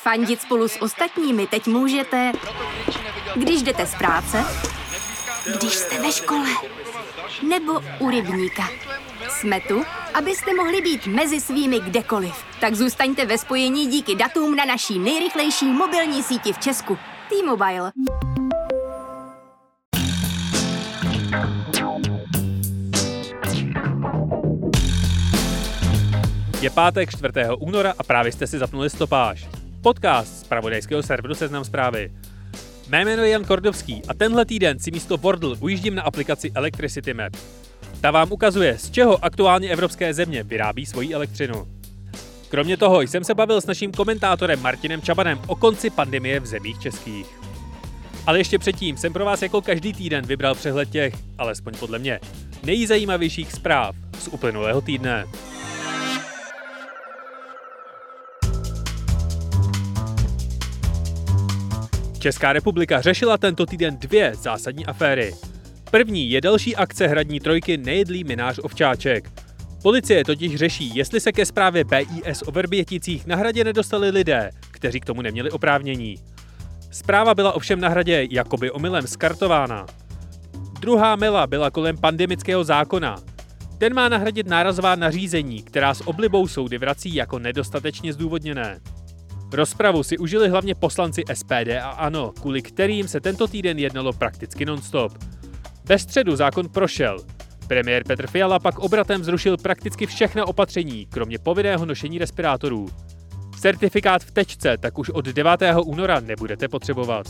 Fandit spolu s ostatními teď můžete, když jdete z práce, když jste ve škole, nebo u rybníka. Jsme tu, abyste mohli být mezi svými kdekoliv. Tak zůstaňte ve spojení díky datům na naší nejrychlejší mobilní síti v Česku. T-Mobile. Je pátek 4. února a právě jste si zapnuli Stopáž. Podcast z zpravodajského serveru Seznam Zprávy. Mé jméno je Jan Kordovský a tenhle týden si místo Wordle ujíždím na aplikaci Electricity Map. Ta vám ukazuje, z čeho aktuálně evropské země vyrábí svoji elektřinu. Kromě toho jsem se bavil s naším komentátorem Martinem Čabanem o konci pandemie v zemích českých. Ale ještě předtím jsem pro vás jako každý týden vybral přehled těch, alespoň podle mě, nejzajímavějších zpráv z uplynulého týdne. Česká republika řešila tento týden dvě zásadní aféry. První je další akce hradní trojky Nejedlý minář Ovčáček. Policie totiž řeší, jestli se ke zprávě BIS o Vrběticích na Hradě nedostali lidé, kteří k tomu neměli oprávnění. Zpráva byla ovšem na Hradě jakoby omylem skartována. Druhá mela byla kolem pandemického zákona. Ten má nahradit nárazová nařízení, která s oblibou soudy vrací jako nedostatečně zdůvodněné. Rozpravu si užili hlavně poslanci SPD a ANO, kvůli kterým se tento týden jednalo prakticky non-stop. Ve středu zákon prošel. Premiér Petr Fiala pak obratem zrušil prakticky všechna opatření, kromě povinného nošení respirátorů. Certifikát v tečce tak už od 9. února nebudete potřebovat.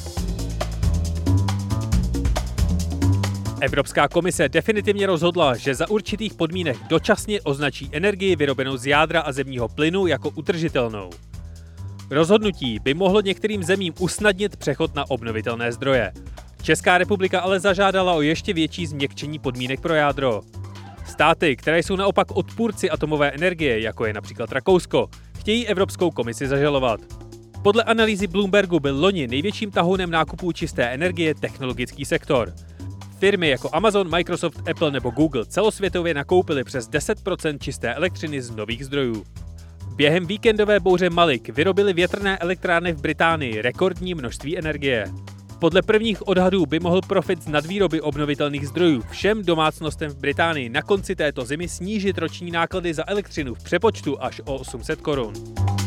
Evropská komise definitivně rozhodla, že za určitých podmínek dočasně označí energii vyrobenou z jádra a zemního plynu jako utržitelnou. Rozhodnutí by mohlo některým zemím usnadnit přechod na obnovitelné zdroje. Česká republika ale zažádala o ještě větší změkčení podmínek pro jádro. Státy, které jsou naopak odpůrci atomové energie, jako je například Rakousko, chtějí Evropskou komisi zažalovat. Podle analýzy Bloombergu byl loni největším tahounem nákupů čisté energie technologický sektor. Firmy jako Amazon, Microsoft, Apple nebo Google celosvětově nakoupily přes 10% čisté elektřiny z nových zdrojů. Během víkendové bouře Malik vyrobily větrné elektrárny v Británii rekordní množství energie. Podle prvních odhadů by mohl profit z nadvýroby obnovitelných zdrojů všem domácnostem v Británii na konci této zimy snížit roční náklady za elektřinu v přepočtu až o 800 korun.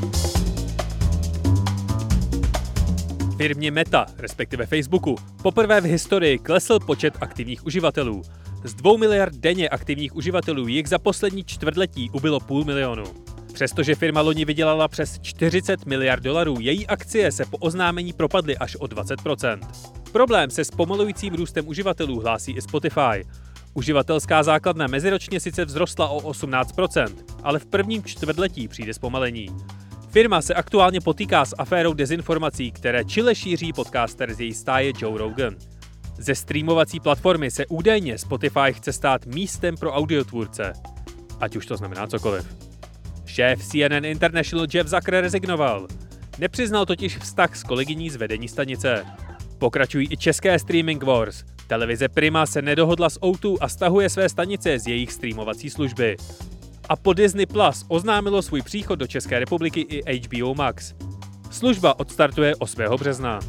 Firmě Meta, respektive Facebooku, poprvé v historii klesl počet aktivních uživatelů. Z 2 miliard denně aktivních uživatelů jich za poslední čtvrtletí ubylo 500 000. Přestože firma loni vydělala přes 40 miliard dolarů, její akcie se po oznámení propadly až o 20%. Problém se zpomalujícím růstem uživatelů hlásí i Spotify. Uživatelská základna meziročně sice vzrostla o 18%, ale v prvním čtvrtletí přijde zpomalení. Firma se aktuálně potýká s aférou dezinformací, které čile šíří podcaster z její stáje Joe Rogan. Ze streamovací platformy se údajně Spotify chce stát místem pro audiotvůrce. Ať už to znamená cokoliv. Šéf CNN International Jeff Zucker rezignoval. Nepřiznal totiž vztah s kolegyní z vedení stanice. Pokračují i české streaming wars. Televize Prima se nedohodla s O2 a stahuje své stanice z jejich streamovací služby. A po Disney Plus oznámilo svůj příchod do České republiky i HBO Max. Služba odstartuje 8. března.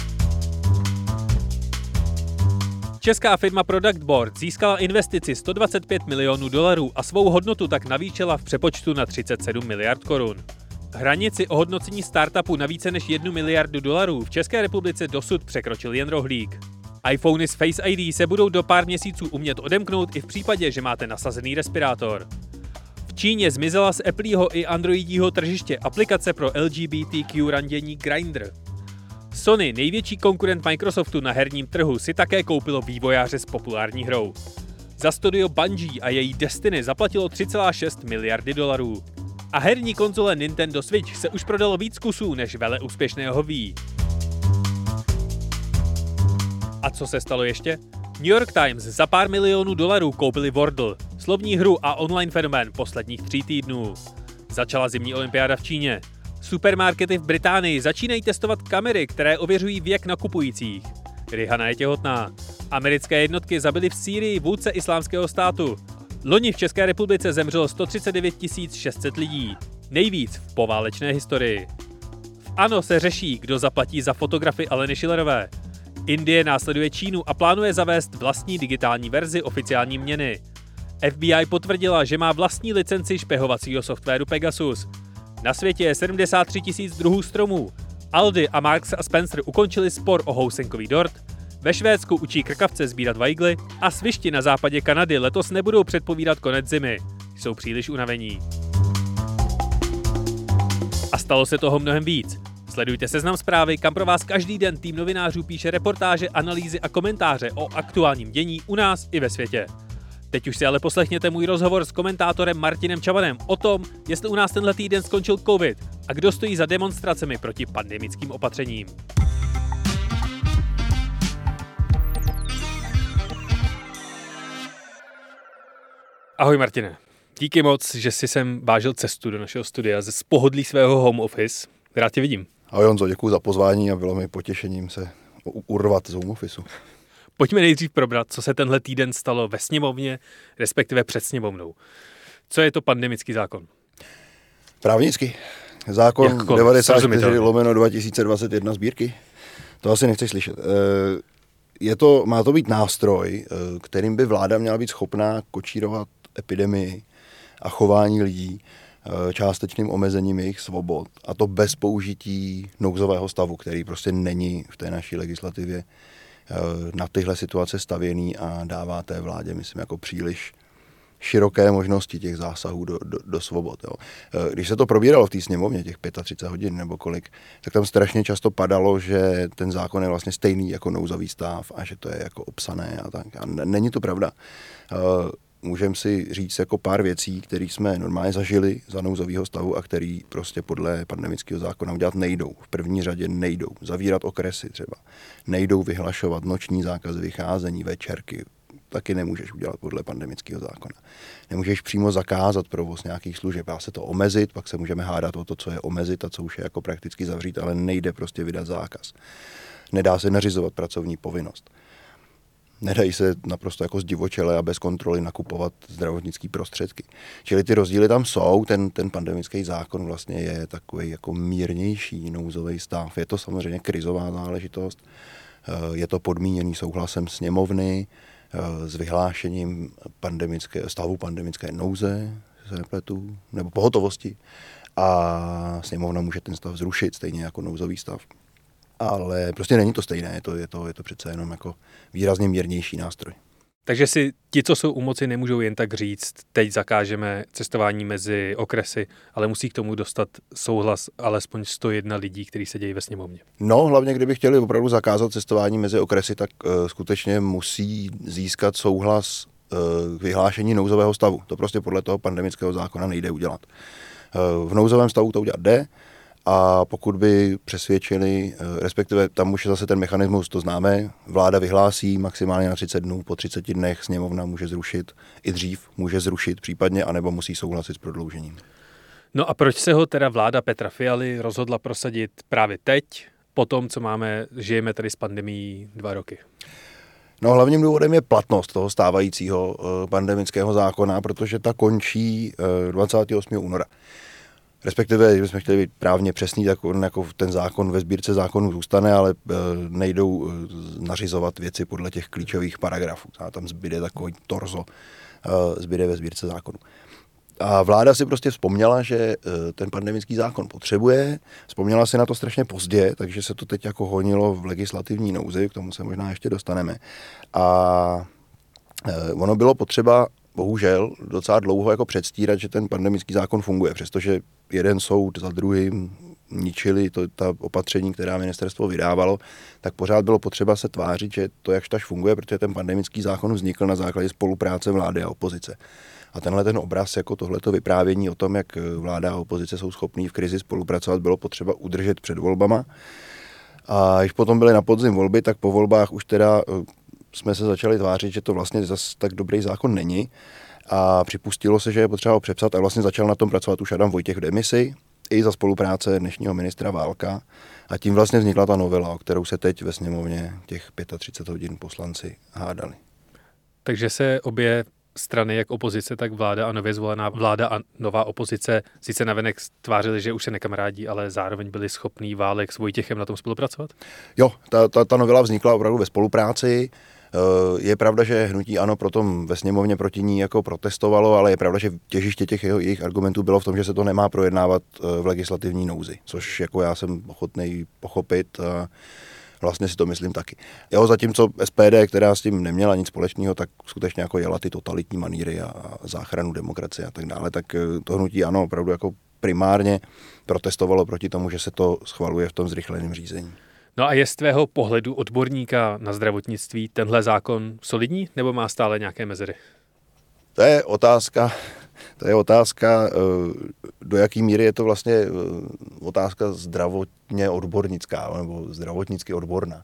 Česká firma Product Board získala investici $125 milionů a svou hodnotu tak navýšila v přepočtu na 37 miliard korun. Hranici ohodnocení startupu na více než $1 miliardu v České republice dosud překročil jen rohlík. iPhony s Face ID se budou do pár měsíců umět odemknout i v případě, že máte nasazený respirátor. V Číně zmizela z Appleho i Androidího tržiště aplikace pro LGBTQ randění Grindr. Sony, největší konkurent Microsoftu na herním trhu, si také koupilo vývojáře s populární hrou. Za studio Bungie a její Destiny zaplatilo $3,6 miliardy. A herní konzole Nintendo Switch se už prodalo víc kusů než veleúspěšného Wii. A co se stalo ještě? New York Times za pár milionů dolarů koupili Wordle, slovní hru a online fenomén posledních 3 týdnů. Začala zimní olympiáda v Číně. Supermarkety v Británii začínají testovat kamery, které ověřují věk nakupujících. Rihanna je těhotná. Americké jednotky zabily v Sýrii vůdce Islámského státu. Loni v České republice zemřelo 139 600 lidí. Nejvíc v poválečné historii. ANO se řeší, kdo zaplatí za fotografy Aleny Schillerové. Indie následuje Čínu a plánuje zavést vlastní digitální verzi oficiální měny. FBI potvrdila, že má vlastní licenci špehovacího softwaru Pegasus. Na světě je 73 000 druhů stromů. Aldi a Marks & Spencer ukončili spor o housenkový dort. Ve Švédsku učí krkavce sbírat vajgly a svišti na západě Kanady letos nebudou předpovídat konec zimy. Jsou příliš unavení. A stalo se toho mnohem víc. Sledujte Seznam Zprávy, kam pro vás každý den tým novinářů píše reportáže, analýzy a komentáře o aktuálním dění u nás i ve světě. Teď už si ale poslechněte můj rozhovor s komentátorem Martinem Čavanem o tom, jestli u nás tenhle týden skončil covid a kdo stojí za demonstracemi proti pandemickým opatřením. Ahoj Martine, díky moc, že jsi sem vážil cestu do našeho studia z pohodlí svého home office. Rád tě vidím. Ahoj Honzo, děkuji za pozvání a bylo mi potěšením se urvat z home officeu. Pojďme nejdřív probrat, co se tenhle týden stalo ve sněmovně, respektive před sněmovnou. Co je to pandemický zákon? Právnický. Zákon 94/2021 sbírky. To asi nechceš slyšet. Má to být nástroj, kterým by vláda měla být schopná kočírovat epidemii a chování lidí částečným omezením jejich svobod. A to bez použití nouzového stavu, který prostě není v té naší legislativě na tyhle situace stavěný a dává té vládě, myslím, jako příliš široké možnosti těch zásahů do svobod. Jo. Když se to probíralo v té sněmovně, těch 35 hodin nebo kolik, tak tam strašně často padalo, že ten zákon je vlastně stejný jako nouzový stav a že to je jako obsané a tak. A není to pravda. Můžeme si říct jako pár věcí, které jsme normálně zažili za nouzového stavu a který prostě podle pandemického zákona udělat nejdou. V první řadě nejdou. Zavírat okresy třeba. Nejdou vyhlašovat noční zákaz vycházení, večerky. Taky nemůžeš udělat podle pandemického zákona. Nemůžeš přímo zakázat provoz nějakých služeb. Dá se to omezit, pak se můžeme hádat o to, co je omezit a co už je jako prakticky zavřít, ale nejde prostě vydat zákaz. Nedá se nařizovat pracovní povinnost. Nedají se naprosto jako zdivočele a bez kontroly nakupovat zdravotnické prostředky. Čili ty rozdíly tam jsou, ten pandemický zákon vlastně je takový jako mírnější nouzový stav. Je to samozřejmě krizová záležitost, je to podmíněný souhlasem sněmovny s vyhlášením stavu pandemické nouze, se nepletu, nebo pohotovosti a sněmovna může ten stav zrušit, stejně jako nouzový stav. Ale prostě není to stejné, je to přece jenom jako výrazně mírnější nástroj. Takže si ti, co jsou u moci, nemůžou jen tak říct, teď zakážeme cestování mezi okresy, ale musí k tomu dostat souhlas alespoň 101 lidí, kteří sedějí ve sněmovně. No, hlavně kdyby chtěli opravdu zakázat cestování mezi okresy, tak skutečně musí získat souhlas k vyhlášení nouzového stavu. To prostě podle toho pandemického zákona nejde udělat. V nouzovém stavu to udělat jde, a pokud by přesvědčili, respektive tam už je zase ten mechanismus, to známe, vláda vyhlásí maximálně na 30 dnů, po 30 dnech sněmovna může zrušit, i dřív může zrušit případně, anebo musí souhlasit s prodloužením. No a proč se ho teda vláda Petra Fialy rozhodla prosadit právě teď, po tom, co žijeme tady s pandemií 2 roky? No hlavním důvodem je platnost toho stávajícího pandemického zákona, protože ta končí 28. února. Respektive, když bychom chtěli být právně přesný, tak on jako ten zákon ve sbírce zákonů zůstane, ale nejdou nařizovat věci podle těch klíčových paragrafů. A tam zbyde takový torzo, zbyde ve sbírce zákonů. A vláda si prostě vzpomněla, že ten pandemický zákon potřebuje, vzpomněla si na to strašně pozdě, takže se to teď jako honilo v legislativní nouzi, k tomu se možná ještě dostaneme. A ono bylo potřeba bohužel docela dlouho jako předstírat, že ten pandemický zákon funguje, přestože jeden soud za druhým ničili ta opatření, která ministerstvo vydávalo, tak pořád bylo potřeba se tvářit, že to jakž funguje, protože ten pandemický zákon vznikl na základě spolupráce vlády a opozice. A tenhle ten obraz, jako tohleto vyprávění o tom, jak vláda a opozice jsou schopní v krizi spolupracovat, bylo potřeba udržet před volbama. A když potom byly na podzim volby, tak po volbách už teda jsme se začali tvářit, že to vlastně zas tak dobrý zákon není a připustilo se, že je potřeba ho přepsat a vlastně začal na tom pracovat už Adam Vojtěch v demisi i za spolupráce dnešního ministra Válka a tím vlastně vznikla ta novela, o kterou se teď ve sněmovně těch 35 hodin poslanci hádali. Takže se obě strany, jak opozice, tak vláda a nově zvolená vláda a nová opozice sice navenek tvářili, že už se nekamarádí, ale zároveň byli schopní Válek s Vojtěchem na tom spolupracovat? Jo, ta novela vznikla opravdu ve spolupráci. Je pravda, že hnutí ANO potom ve sněmovně proti ní jako protestovalo, ale je pravda, že těžiště těch jejich argumentů bylo v tom, že se to nemá projednávat v legislativní nouzi, což jako já jsem ochotný pochopit a vlastně si to myslím taky. Jo, zatímco SPD, která s tím neměla nic společného, tak skutečně jako jela ty totalitní maníry a záchranu demokracie a tak dále, tak to hnutí ANO opravdu jako primárně protestovalo proti tomu, že se to schvaluje v tom zrychleném řízení. No a je z tvého pohledu odborníka na zdravotnictví tenhle zákon solidní, nebo má stále nějaké mezery? To je otázka, do jaký míry je to vlastně otázka zdravotně odbornická nebo zdravotnicky odborná.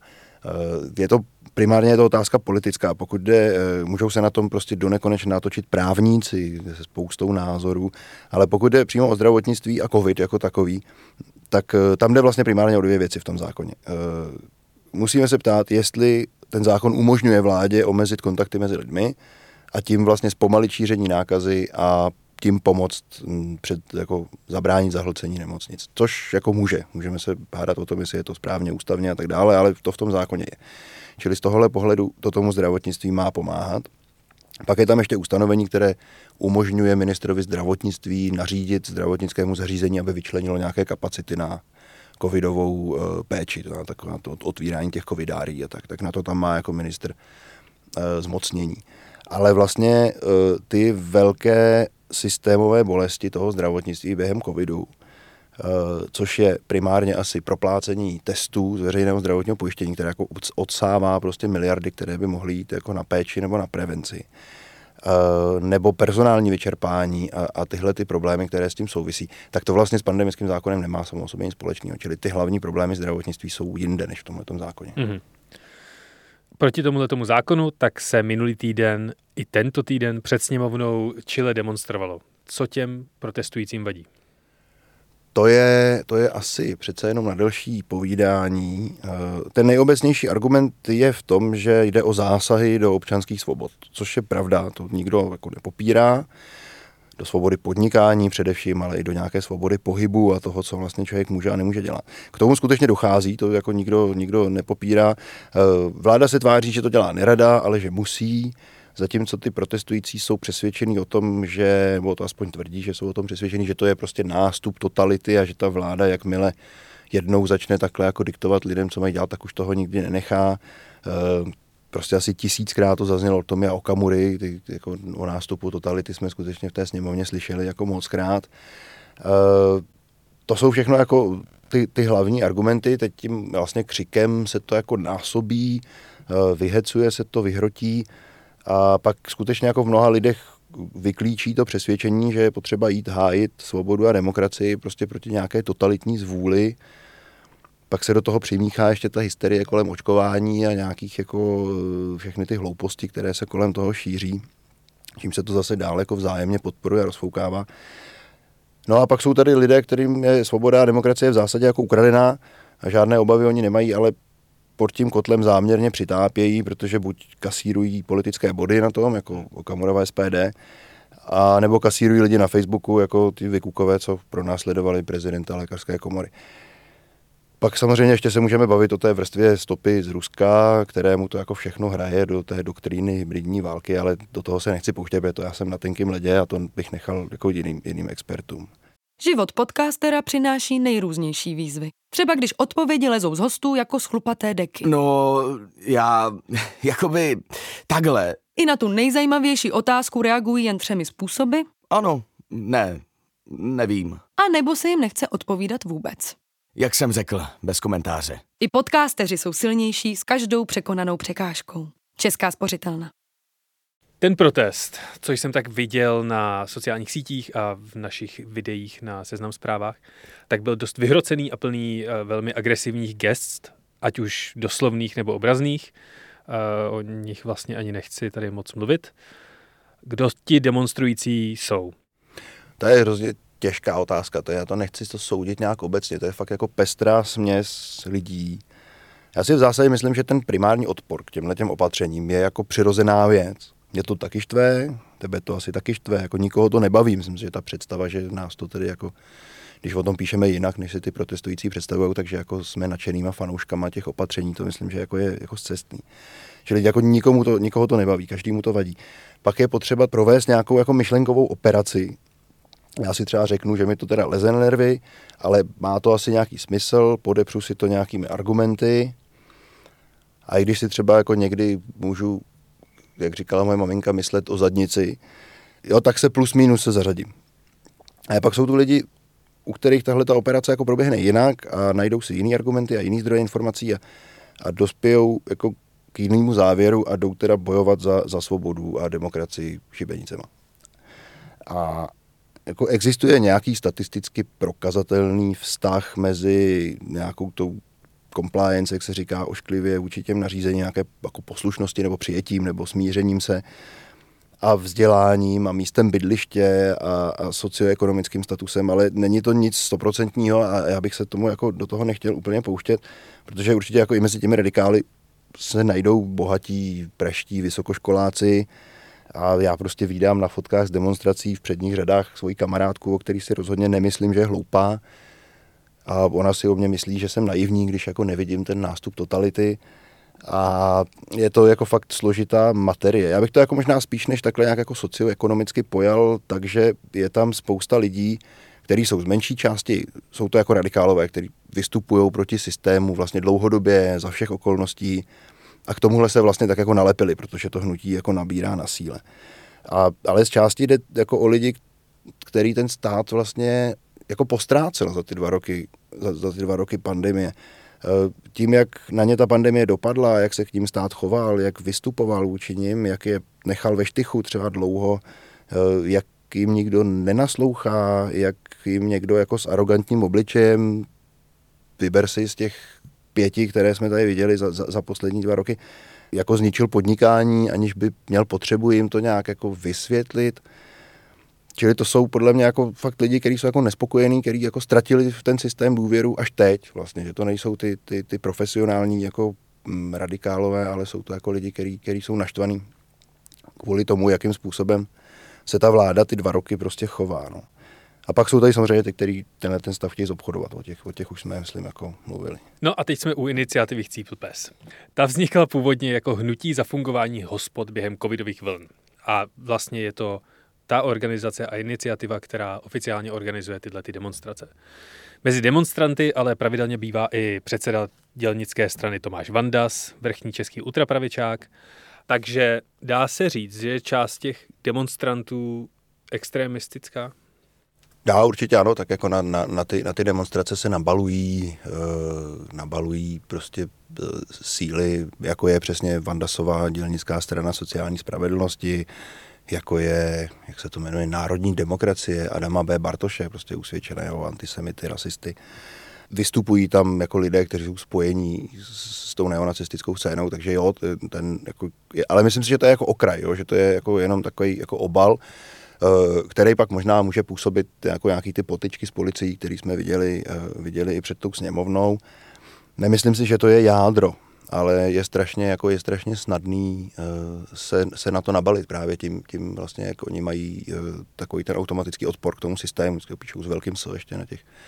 Primárně to otázka politická. Pokud můžou se na tom prostě donekonečna natočit právníci se spoustou názorů, ale pokud jde přímo o zdravotnictví a covid jako takový, tak tam jde vlastně primárně o dvě věci v tom zákoně. Musíme se ptát, jestli ten zákon umožňuje vládě omezit kontakty mezi lidmi a tím vlastně zpomalit šíření nákazy a tím pomoct jako zabránit zahlcení nemocnic. Což jako můžeme se hádat o tom, jestli je to správně, ústavně a tak dále, ale to v tom zákoně je. Čili z tohohle pohledu to tomu zdravotnictví má pomáhat. Pak je tam ještě ustanovení, které umožňuje ministrovi zdravotnictví nařídit zdravotnickému zařízení, aby vyčlenilo nějaké kapacity na covidovou péči, na to otvírání těch covidárií a tak na to tam má jako ministr zmocnění. Ale vlastně ty velké systémové bolesti toho zdravotnictví během covidu, což je primárně asi proplácení testů z veřejného zdravotního pojištění, které jako odsává prostě miliardy, které by mohly jít jako na péči nebo na prevenci, nebo personální vyčerpání a tyhle ty problémy, které s tím souvisí, tak to vlastně s pandemickým zákonem nemá samo o sobě nic společného. Čili ty hlavní problémy zdravotnictví jsou jinde než v tomhletom zákoně. Mm-hmm. Proti tomuhletomu zákonu tak se minulý týden i tento týden před sněmovnou Chile demonstrovalo. Co těm protestujícím vadí? To je asi přece jenom na delší povídání. Ten nejobecnější argument je v tom, že jde o zásahy do občanských svobod, což je pravda, to nikdo jako nepopírá. Do svobody podnikání především, ale i do nějaké svobody pohybu a toho, co vlastně člověk může a nemůže dělat. K tomu skutečně dochází, to jako nikdo nepopírá. Vláda se tváří, že to dělá nerada, ale že musí, zatímco ty protestující jsou přesvědčení o tom, že, nebo to aspoň tvrdí, že jsou o tom přesvědčení, že to je prostě nástup totality a že ta vláda, jakmile jednou začne takhle jako diktovat lidem, co mají dělat, tak už toho nikdy nenechá. Prostě asi 1000krát to zaznělo od Tomia Okamury, jako o nástupu totality jsme skutečně v té sněmovně slyšeli jako mockrát. To jsou všechno jako ty hlavní argumenty, teď tím vlastně křikem se to jako násobí, vyhecuje se to, vyhrotí a pak skutečně jako v mnoha lidech vyklíčí to přesvědčení, že je potřeba jít hájit svobodu a demokracii prostě proti nějaké totalitní zvůli. Pak se do toho přimíchá ještě ta hysterie kolem očkování a nějakých jako všechny ty hlouposti, které se kolem toho šíří. Čím se to zase dále jako vzájemně podporuje a rozfoukává. No a pak jsou tady lidé, kterým je svoboda a demokracie v zásadě jako ukradená a žádné obavy oni nemají, ale pod tím kotlem záměrně přitápějí, protože buď kasírují politické body na tom, jako Okamurova SPD, a nebo kasírují lidi na Facebooku, jako ty vykukové, co pronásledovali prezidenta lékařské komory. Pak samozřejmě ještě se můžeme bavit o té vrstvě stopy z Ruska, kterému to jako všechno hraje do té doktríny hybridní války, ale do toho se nechci pouštět, protože to já jsem na tenkým ledě a to bych nechal jako jiným expertům. Život podcastera přináší nejrůznější výzvy. Třeba když odpovědi lezou z hostů jako z chlupaté deky. No, já jakoby takhle. I na tu nejzajímavější otázku reagují jen 3 způsoby. Ano, ne, nevím. A nebo se jim nechce odpovídat vůbec. Jak jsem řekl, bez komentáře. I podcasteři jsou silnější s každou překonanou překážkou. Česká spořitelna. Ten protest, co jsem tak viděl na sociálních sítích a v našich videích na Seznam Zprávách, tak byl dost vyhrocený a plný velmi agresivních gest, ať už doslovných nebo obrazných. O nich vlastně ani nechci tady moc mluvit. Kdo ti demonstrující jsou? To je hrozně těžká otázka, já to nechci to soudit nějak obecně, to je fakt jako pestrá směs lidí. Já si v zásadě myslím, že ten primární odpor k těmhletěm opatřením je jako přirozená věc. Mě to taky štve, tebe to asi taky štve, jako nikoho to nebaví. Myslím, že ta představa, že nás to tedy jako, když o tom píšeme jinak, než si ty protestující představují, takže jako jsme nadšenýma fanouškama těch opatření, to myslím, že jako je jako scestný. Čili jako nikoho to nebaví, každému to vadí. Pak je potřeba provést nějakou jako myšlenkovou operaci. Já si třeba řeknu, že mi to teda leze na nervy, ale má to asi nějaký smysl, podepřu si to nějakými argumenty. A i když si třeba jako někdy můžu, jak říkala moje maminka, myslet o zadnici, jo, tak se plus minus se zařadím. A pak jsou tu lidi, u kterých tahle ta operace jako proběhne jinak a najdou si jiný argumenty a jiný zdroje informací a dospějou jako k jinému závěru a jdou teda bojovat za svobodu a demokracii šibenicema. A jako existuje nějaký statisticky prokazatelný vztah mezi nějakou tou compliance, jak se říká ošklivě, vůči těm nařízení, nějaké jako poslušnosti nebo přijetím nebo smířením se a vzděláním a místem bydliště a socioekonomickým statusem, ale není to nic 100% a já bych se tomu jako do toho nechtěl úplně pouštět, protože určitě jako i mezi těmi radikály se najdou bohatí, praští vysokoškoláci a já prostě vídám na fotkách z demonstrací v předních řadách svoji kamarádku, o který si rozhodně nemyslím, že je hloupá a ona si o mě myslí, že jsem naivní, když jako nevidím ten nástup totality a je to jako fakt složitá materie. Já bych to jako možná spíš než takhle nějak jako socioekonomicky pojal, takže je tam spousta lidí, kteří jsou z menší části, jsou to jako radikálové, kteří vystupují proti systému vlastně dlouhodobě, za všech okolností a k tomuhle se vlastně tak jako nalepili, protože to hnutí jako nabírá na síle. Ale z části jde jako o lidi, který ten stát vlastně jako postrácel za ty 2 roky, za ty 2 roky pandemie. Tím, jak na ně ta pandemie dopadla, jak se k ním stát choval, jak vystupoval vůči nim, jak je nechal ve štychu třeba dlouho, jak jim nikdo nenaslouchá, jak jim někdo jako s arrogantním obličejem, vyber si z těch 5, které jsme tady viděli za poslední 2 roky, jako zničil podnikání, aniž by měl potřebu jim to nějak jako vysvětlit. Čili to jsou podle mě jako fakt lidi, kteří jsou jako nespokojení, kteří jako ztratili v ten systém důvěru až teď vlastně, že to nejsou ty profesionální jako radikálové, ale jsou to jako lidi, kteří jsou naštvaní kvůli tomu, jakým způsobem se ta vláda ty 2 roky prostě chová. No. A pak jsou tady samozřejmě ty, kteří ten stav chtějí zobchodovat. O těch už jsme, myslím, jako mluvili. No a teď jsme u iniciativy Chcípl pes. Ta vznikla původně jako hnutí za fungování hospod během covidových vln. A vlastně je to ta organizace a iniciativa, která oficiálně organizuje tyhle demonstrace. Mezi demonstranty ale pravidelně bývá i předseda dělnické strany Tomáš Vandas, vrchní český ultrapravičák. Takže dá se říct, že je část těch demonstrantů extremistická? Dá, určitě ano, tak jako na ty demonstrace se nabalují prostě síly, jako je přesně Vandasová dělnická strana sociální spravedlnosti, jako je, jak se to jmenuje, Národní demokracie Adama B. Bartoše, prostě usvědčeného antisemity, rasisty. Vystupují tam jako lidé, kteří jsou spojení s tou neonacistickou scénou, takže jo, ale myslím si, že to je jako okraj, jo, že to je jako jenom takový jako obal, který pak možná může působit jako nějaký ty potyčky s policií, který jsme viděli i před tou sněmovnou. Nemyslím si, že to je jádro, ale je strašně snadný se na to nabalit právě tím vlastně, jak oni mají takový ten automatický odpor k tomu systému, který píšou s velkým S ještě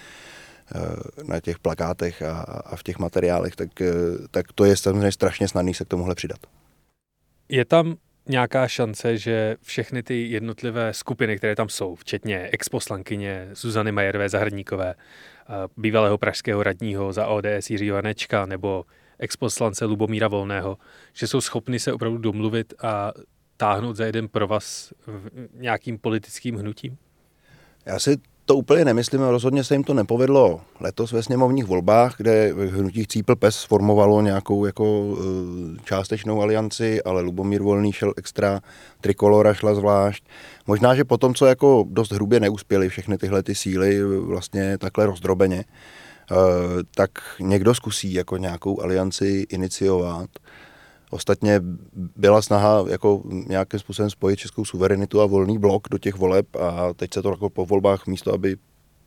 na těch plakátech a v těch materiálech, tak to je samozřejmě strašně snadný se k tomuhle přidat. Je tam nějaká šance, že všechny ty jednotlivé skupiny, které tam jsou, včetně exposlankyně Zuzany Majerové Zahradníkové, bývalého pražského radního za ODS Jiřího Janečka nebo exposlance Lubomíra Volného, že jsou schopni se opravdu domluvit a táhnout za jeden provaz nějakým politickým hnutím? Já si to úplně nemyslím, rozhodně se jim to nepovedlo letos ve sněmovních volbách, kde hnutí Chcípl pes formovalo nějakou jako částečnou alianci, ale Lubomír Volný šel extra, Trikolora šla zvlášť. Možná, že potom, co jako dost hrubě neuspěly všechny tyhle ty síly vlastně takhle rozdrobeně, tak někdo zkusí jako nějakou alianci iniciovat. Ostatně byla snaha jako nějakým způsobem spojit českou suverenitu a Volný blok do těch voleb a teď se to jako po volbách místo, aby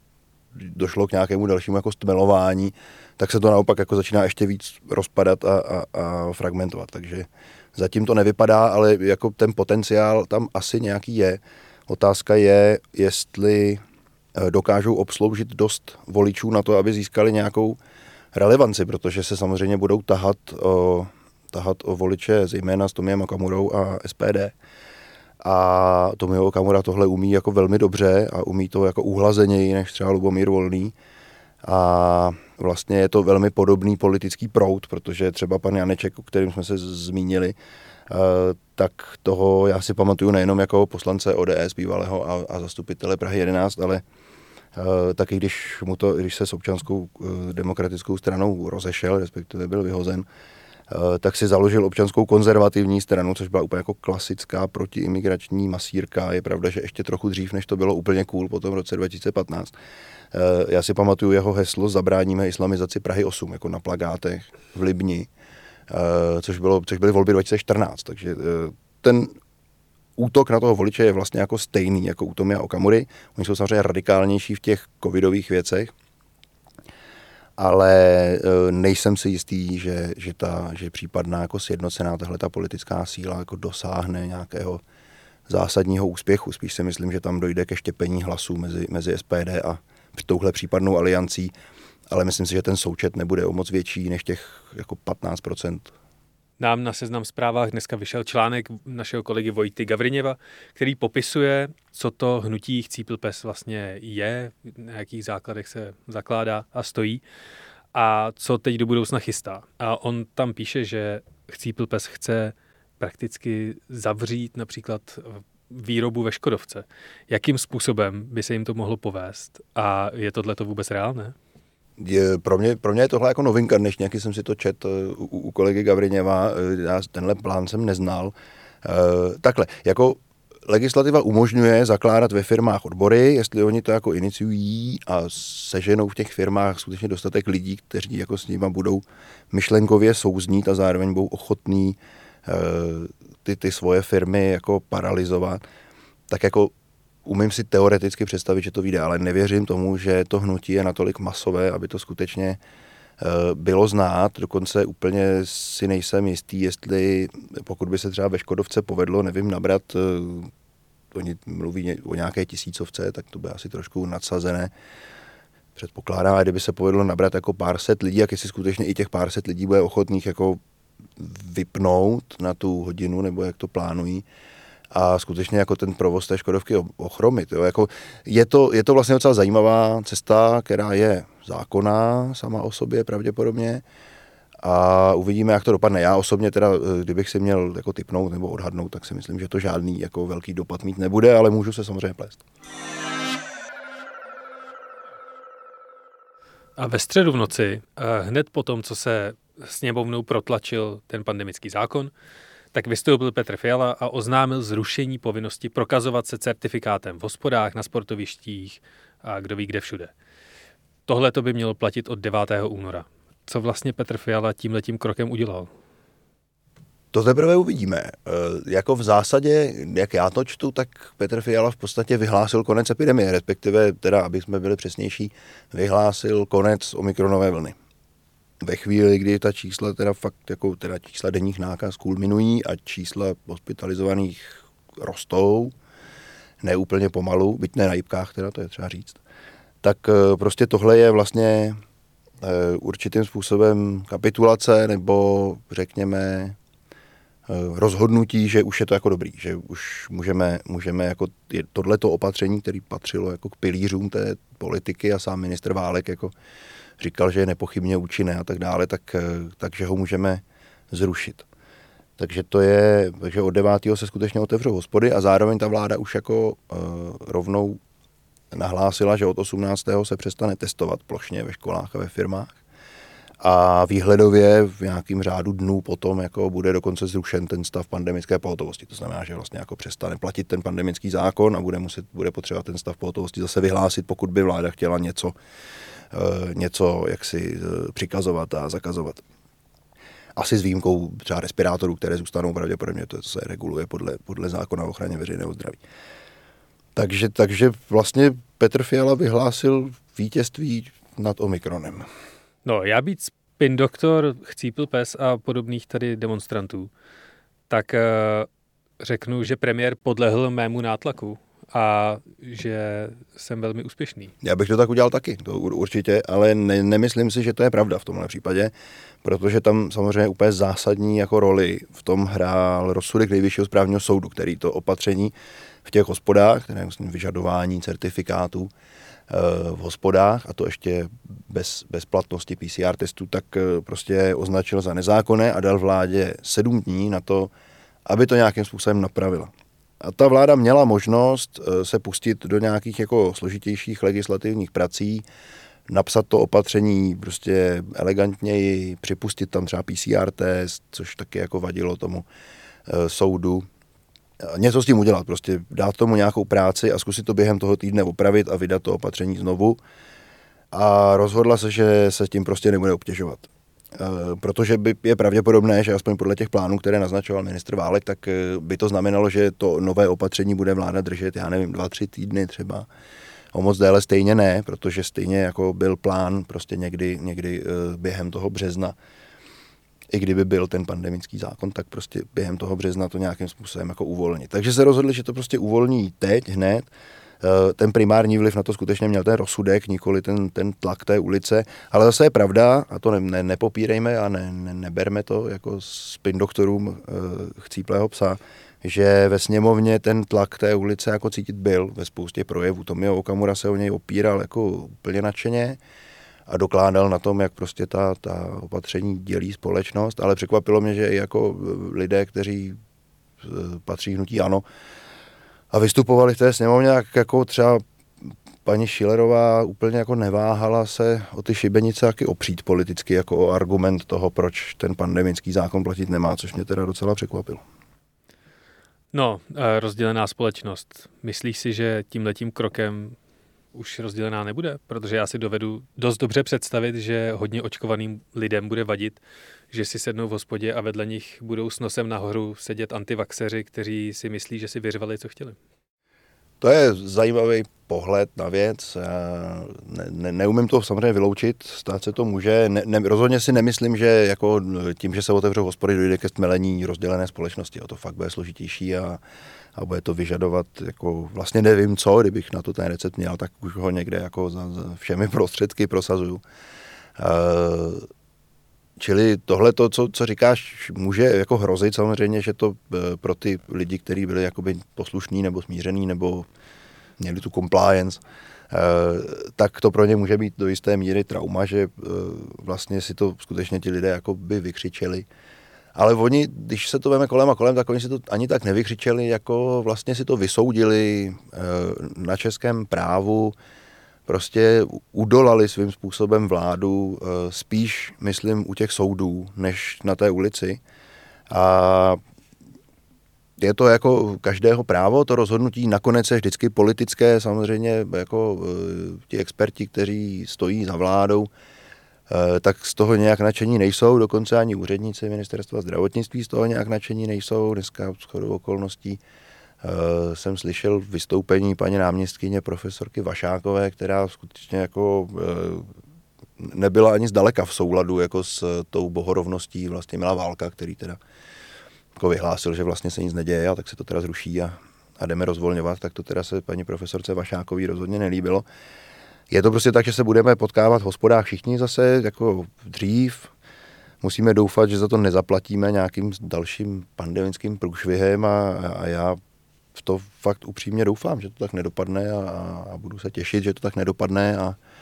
došlo k nějakému dalšímu jako stmelování, tak se to naopak jako začíná ještě víc rozpadat a fragmentovat. Takže zatím to nevypadá, ale jako ten potenciál tam asi nějaký je. Otázka je, jestli dokážou obsloužit dost voličů na to, aby získali nějakou relevanci, protože se samozřejmě budou tahat o voliče zejména s Tomiem Okamurou a SPD. A Tomio Okamura tohle umí jako velmi dobře a umí to jako uhlazeněji než třeba Lubomír Volný. A vlastně je to velmi podobný politický proud, protože třeba pan Janeček, o kterém jsme se zmínili, tak toho já si pamatuju nejenom jako poslance ODS bývalého a zastupitele Prahy 11, ale taky když se s Občanskou demokratickou stranou rozešel, respektive byl vyhozen, tak si založil Občanskou konzervativní stranu, což byla úplně jako klasická protiimigrační masírka. Je pravda, že ještě trochu dřív, než to bylo úplně cool, potom v roce 2015. Já si pamatuju jeho heslo Zabráníme islamizaci Prahy 8, jako na plakátech v Libni, což byly volby 2014. Takže ten útok na toho voliče je vlastně jako stejný jako u Tomia Okamury. Oni jsou samozřejmě radikálnější v těch covidových věcech, ale nejsem si jistý, že případná jako sjednocená tahleta politická síla jako dosáhne nějakého zásadního úspěchu. Spíš si myslím, že tam dojde ke štěpení hlasů mezi SPD a touhle případnou aliancí, ale myslím si, že ten součet nebude o moc větší než těch jako 15%. Nám na Seznam Zprávách dneska vyšel článek našeho kolegy Vojty Gavriněva, který popisuje, co to hnutí Chcípl pes vlastně je, na jakých základech se zakládá a stojí a co teď do budoucna chystá. A on tam píše, že Chcípl pes chce prakticky zavřít například výrobu ve Škodovce. Jakým způsobem by se jim to mohlo povést? A je tohleto vůbec reálné? Pro mě je tohle jako novinka, než nějaký jsem si to čet u kolegy Gavriněva, já tenhle plán jsem neznal. Takhle, jako legislativa umožňuje zakládat ve firmách odbory, jestli oni to jako iniciují a seženou v těch firmách skutečně dostatek lidí, kteří jako s nima budou myšlenkově souznít a zároveň budou ochotní ty svoje firmy jako paralyzovat, tak jako umím si teoreticky představit, že to vyjde, ale nevěřím tomu, že to hnutí je natolik masové, aby to skutečně bylo znát. Dokonce úplně si nejsem jistý, jestli pokud by se třeba ve Škodovce povedlo, nevím, nabrat, oni mluví o nějaké 1000, tak to by asi trošku nadsazené. Předpokládám, a kdyby se povedlo nabrat jako pár set lidí, jak jestli skutečně i těch pár set lidí bude ochotných jako vypnout na tu hodinu, nebo jak to plánují, a skutečně jako ten provoz té Škodovky ochromit. Jo. Jako je to vlastně docela zajímavá cesta, která je zákonná sama o sobě pravděpodobně a uvidíme, jak to dopadne. Já osobně teda, kdybych si měl jako tipnout nebo odhadnout, tak si myslím, že to žádný jako velký dopad mít nebude, ale můžu se samozřejmě plést. A ve středu v noci, hned po tom, co se sněmovnou protlačil ten pandemický zákon, tak vystoupil Petr Fiala a oznámil zrušení povinnosti prokazovat se certifikátem v hospodách, na sportovištích a kdo ví kde všude. Tohle to by mělo platit od 9. února. Co vlastně Petr Fiala tímhletím krokem udělal? To teprve uvidíme. Jako v zásadě, jak já to čtu, tak Petr Fiala v podstatě vyhlásil konec epidemie, respektive, teda, aby jsme byli přesnější, vyhlásil konec omikronové vlny. Ve chvíli, kdy ta čísla teda fakt jako teda čísla denních nákaz kulminují a čísla hospitalizovaných rostou, ne úplně pomalu, byť ne na jipkách, teda to je třeba říct, tak prostě tohle je vlastně určitým způsobem kapitulace nebo řekněme rozhodnutí, že už je to jako dobrý, že už můžeme jako tohleto opatření, které patřilo jako k pilířům té politiky a sám ministr Válek jako říkal, že je nepochybně účinné a tak dále, takže ho můžeme zrušit. Takže od 9. se skutečně otevřou hospody a zároveň ta vláda už jako rovnou nahlásila, že od 18. se přestane testovat plošně ve školách a ve firmách. A výhledově v nějakým řádu dnů potom jako bude dokonce zrušen ten stav pandemické pohotovosti. To znamená, že vlastně jako přestane platit ten pandemický zákon a bude potřeba ten stav pohotovosti zase vyhlásit, pokud by vláda chtěla něco jaksi přikazovat a zakazovat. Asi s výjimkou třeba respirátorů, které zůstanou pravděpodobně, to se reguluje podle zákona o ochraně veřejného zdraví. Takže vlastně Petr Fiala vyhlásil vítězství nad Omikronem. No, já být spin doktor, chcípl pes a podobných tady demonstrantů, tak řeknu, že premiér podlehl mému nátlaku a že jsem velmi úspěšný. Já bych to tak udělal taky, to určitě, ale nemyslím si, že to je pravda v tomhle případě, protože tam samozřejmě úplně zásadní jako roli v tom hrál rozsudek Nejvyššího správního soudu, který to opatření v těch hospodách, které myslím vyžadování certifikátů v hospodách, a to ještě bez platnosti PCR testu, tak prostě označil za nezákonné a dal vládě 7 dní na to, aby to nějakým způsobem napravila. A ta vláda měla možnost se pustit do nějakých jako složitějších legislativních prací, napsat to opatření prostě elegantněji, připustit tam třeba PCR test, což taky jako vadilo tomu soudu. Něco s tím udělat, prostě dát tomu nějakou práci a zkusit to během toho týdne opravit a vydat to opatření znovu. A rozhodla se, že se tím prostě nebude obtěžovat. Protože by je pravděpodobné, že aspoň podle těch plánů, které naznačoval ministr Válek, tak by to znamenalo, že to nové opatření bude vláda držet, 2-3 týdny třeba. O moc déle stejně ne, protože stejně jako byl plán prostě někdy během toho března, i kdyby byl ten pandemický zákon, tak prostě během toho března to nějakým způsobem jako uvolnit. Takže se rozhodli, že to prostě uvolní teď, hned. Ten primární vliv na to skutečně měl ten rozsudek, nikoli ten tlak té ulice, ale zase je pravda, a to nepopírejme a neberme to jako spin doktorům chcíplého psa, že ve sněmovně ten tlak té ulice jako cítit byl ve spoustě projevů. Tomio Okamura se o něj opíral jako úplně nadšeně a dokládal na tom, jak prostě ta opatření dělí společnost, ale překvapilo mě, že i jako lidé, kteří patří hnutí ANO, a vystupovali v té sněmovně, jako třeba paní Schillerová úplně jako neváhala se o ty šibenice taky opřít politicky jako o argument toho, proč ten pandemický zákon platit nemá, což mě teda docela překvapilo. No, rozdělená společnost. Myslíš si, že tímhletím krokem už rozdělená nebude? Protože já si dovedu dost dobře představit, že hodně očkovaným lidem bude vadit, že si sednou v hospodě a vedle nich budou s nosem nahoru sedět antivaxeři, kteří si myslí, že si vyřvali, co chtěli. To je zajímavý pohled na věc. Neumím to samozřejmě vyloučit, stát se to může. Rozhodně si nemyslím, že jako tím, že se otevřou hospody, dojde ke stmelení rozdělené společnosti. O to fakt bude složitější a bude to vyžadovat, jako vlastně nevím co, kdybych na to ten recept měl, tak už ho někde jako za všemi prostředky prosazuju. Čili tohle, co říkáš, může jako hrozit samozřejmě, že to pro ty lidi, kteří byli jakoby poslušní nebo smíření nebo měli tu compliance, tak to pro ně může být do jisté míry trauma, že vlastně si to skutečně ti lidé jakoby vykřičeli. Ale oni, když se to veme kolem a kolem, tak oni si to ani tak nevykřičeli, jako vlastně si to vysoudili na českém právu, prostě udolali svým způsobem vládu, spíš, myslím, u těch soudů, než na té ulici. A je to jako každého právo, to rozhodnutí nakonec je vždycky politické, samozřejmě jako ti experti, kteří stojí za vládou, tak z toho nějak nadšení nejsou, dokonce ani úředníci ministerstva zdravotnictví z toho nějak nadšení nejsou. Dneska shodou okolností jsem slyšel vystoupení paní náměstkyně profesorky Vašákové, která skutečně jako nebyla ani zdaleka v souladu jako s tou bohorovností vlastně Mila Válka, který teda jako vyhlásil, že vlastně se nic neděje, a tak se to teda zruší a jdeme rozvolňovat, tak to teda se paní profesorce Vašákový rozhodně nelíbilo. Je to prostě tak, že se budeme potkávat v hospodách všichni zase jako dřív. Musíme doufat, že za to nezaplatíme nějakým dalším pandemickým průšvihem a já v to fakt upřímně doufám, že to tak nedopadne a budu se těšit, že to tak nedopadne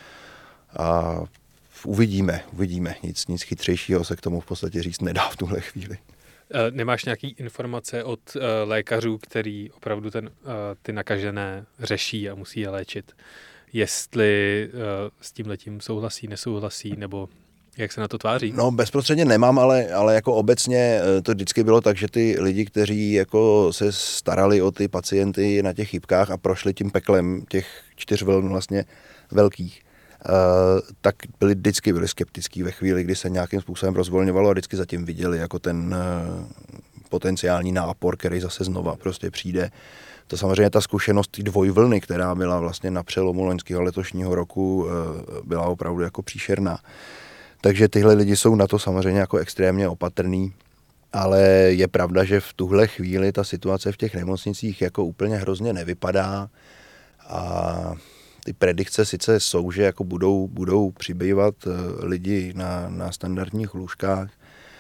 a uvidíme. Nic chytřejšího se k tomu v podstatě říct nedá v tuhle chvíli. Nemáš nějaký informace od lékařů, který opravdu ty nakažené řeší a musí je léčit? Jestli s tímhletím souhlasí, nesouhlasí, nebo jak se na to tváří? No, bezprostředně nemám, ale jako obecně to vždycky bylo tak, že ty lidi, kteří jako se starali o ty pacienty na těch chybkách a prošli tím peklem těch 4 vln vlastně velkých, tak byli skeptický ve chvíli, kdy se nějakým způsobem rozvolňovalo a vždycky zatím viděli jako ten potenciální nápor, který zase znova prostě přijde. To samozřejmě ta zkušenost té dvojvlny, která byla vlastně na přelomu loňského a letošního roku, byla opravdu jako příšerná. Takže tyhle lidi jsou na to samozřejmě jako extrémně opatrný, ale je pravda, že v tuhle chvíli ta situace v těch nemocnicích jako úplně hrozně nevypadá a ty predikce sice jsou, že jako budou přibývat lidi na standardních lůžkách,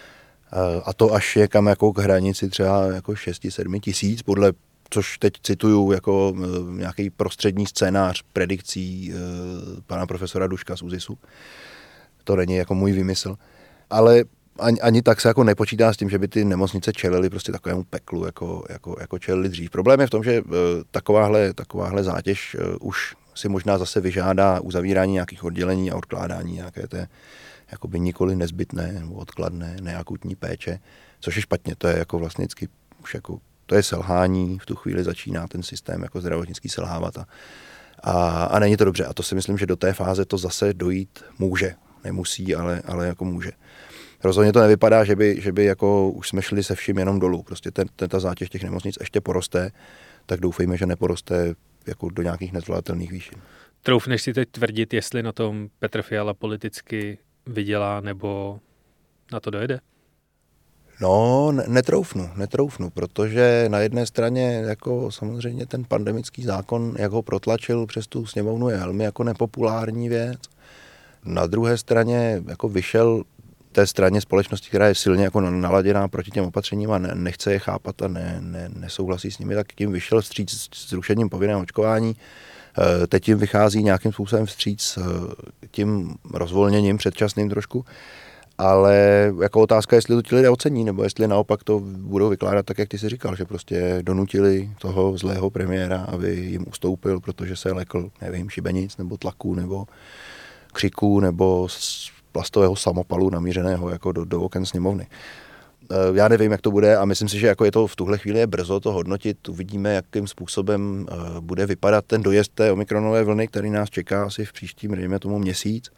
a to až je kam jako k hranici třeba jako 6-7 tisíc, což teď cituju jako nějaký prostřední scénář predikcí pana profesora Duška z ÚZISu. To není jako můj výmysl. Ale ani tak se jako nepočítá s tím, že by ty nemocnice čelily prostě takovému peklu, jako čelily dřív. Problém je v tom, že takováhle zátěž už si možná zase vyžádá uzavírání nějakých oddělení a odkládání nějaké té jakoby nikoli nezbytné nebo odkladné, neakutní péče, což je špatně. To je jako vlastně vždycky už jako to je selhání, v tu chvíli začíná ten systém jako zdravotnický selhávat a není to dobře. A to si myslím, že do té fáze to zase dojít může. Nemusí, ale jako může. Rozhodně to nevypadá, že by jako už jsme šli se vším jenom dolů. Prostě ta zátěž těch nemocnic ještě poroste, tak doufejme, že neporoste jako do nějakých nezvládatelných výšin. Troufneš si teď tvrdit, jestli na tom Petr Fiala politicky vydělá nebo na to dojede? No, netroufnu, protože na jedné straně jako samozřejmě ten pandemický zákon, jak ho protlačil přes tu sněmovnu, je velmi jako nepopulární věc. Na druhé straně jako vyšel té straně společnosti, která je silně jako naladěná proti těm opatřením a nechce je chápat a nesouhlasí s nimi, tak tím vyšel vstříc s zrušením povinného očkování. Teď jim vychází nějakým způsobem vstříc tím rozvolněním předčasným trošku. Ale jako otázka, jestli to ti lidé ocení, nebo jestli naopak to budou vykládat tak, jak ty jsi říkal, že prostě donutili toho zlého premiéra, aby jim ustoupil, protože se lekl, nevím, šibenic, nebo tlaku, nebo křiků, nebo z plastového samopalu namířeného jako do oken sněmovny. Já nevím, jak to bude a myslím si, že jako je to v tuhle chvíli je brzo to hodnotit. Uvidíme, jakým způsobem bude vypadat ten dojezd té omikronové vlny, který nás čeká asi v příštím, dejme tomu, měsíc.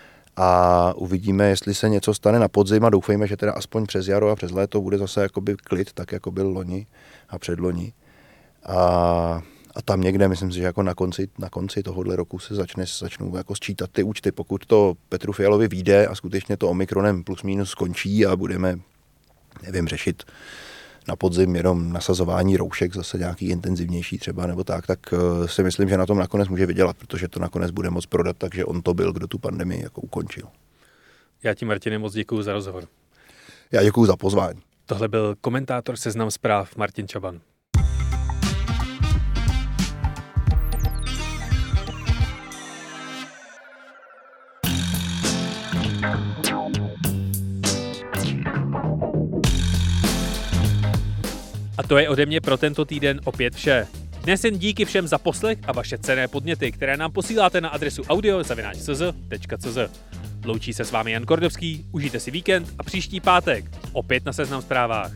A uvidíme, jestli se něco stane na podzim a doufejme, že teda aspoň přes jaro a přes léto bude zase jakoby klid, tak jako byl loni a předloni. A tam někde, myslím si, že jako na konci tohohle roku se začnou jako sčítat ty účty, pokud to Petru Fialovi vyjde a skutečně to omikronem plus minus skončí a budeme, nevím, řešit na podzim jenom nasazování roušek, zase nějaký intenzivnější třeba nebo tak si myslím, že na tom nakonec může vydělat, protože to nakonec bude moc prodat, takže on to byl, kdo tu pandemii jako ukončil. Já ti, Martine, moc děkuju za rozhovor. Já děkuju za pozvání. Tohle byl komentátor Seznam zpráv Martin Čaban. A to je ode mě pro tento týden opět vše. Dnes jen díky všem za poslech a vaše cenné podněty, které nám posíláte na adresu audio@cz.cz. Loučí se s vámi Jan Kordovský, užijte si víkend a příští pátek opět na Seznam zprávách.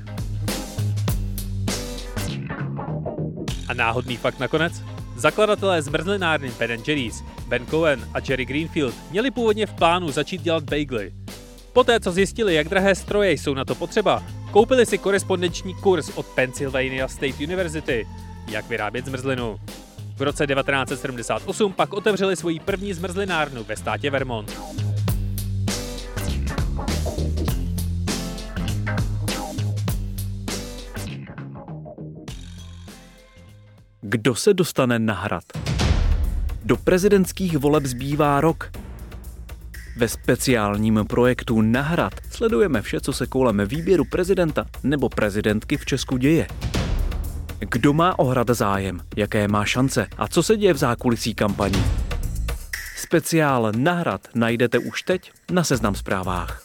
A náhodný fakt nakonec? Zakladatelé zmrzlinárny Ben & Jerry's, Ben Cohen a Jerry Greenfield měli původně v plánu začít dělat bagely. Poté, co zjistili, jak drahé stroje jsou na to potřeba, koupili si korespondenční kurz od Pennsylvania State University, jak vyrábět zmrzlinu. V roce 1978 pak otevřeli svoji první zmrzlinárnu ve státě Vermont. Kdo se dostane na Hrad? Do prezidentských voleb zbývá rok. Ve speciálním projektu Na Hrad sledujeme vše, co se kolem výběru prezidenta nebo prezidentky v Česku děje. Kdo má o Hrad zájem, jaké má šance a co se děje v zákulisí kampaní. Speciál Na Hrad najdete už teď na Seznam zprávách.